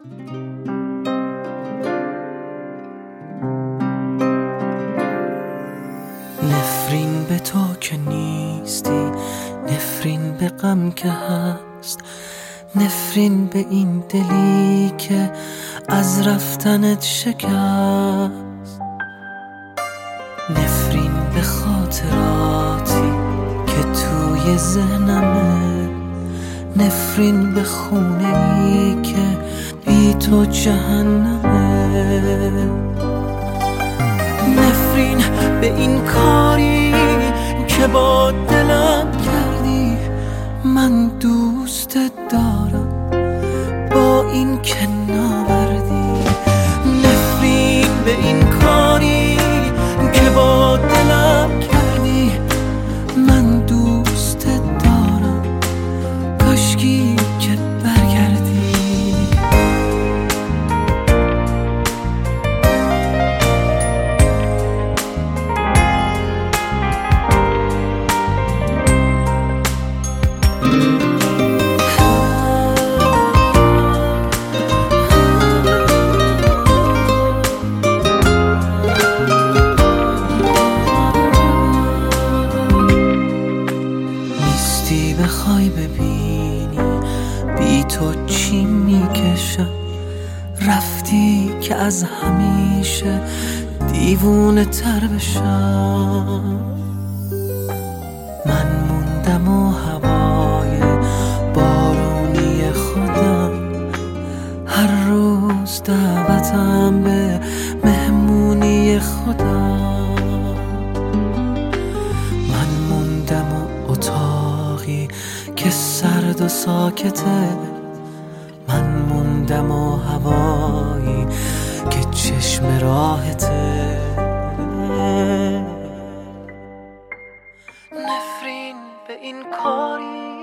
نفرین به تو که نیستی، نفرین به غم که هست، نفرین به این دلی که از رفتنت شکست، نفرین به خاطراتی که توی ذهنمه، نفرین به خونه‌ای که بی تو جهنمه، نفرین به این کاری که با دلم کردی. من دوستت دارم با این که ناوردی، نفرین به این کاری که با دلم کردی. من دوستت دارم کاشکی که برگردی. بخوای ببینی بی تو چی میکشم، رفتی که از همیشه دیوونه تر بشم. من موندم و هوای بارونی خودم، هر روز دعوتم به مهمونی خودم. من موندم و اتاقی که سرد و ساکته، من موندم و هوایی که چشم راحته. نفرین به این کاری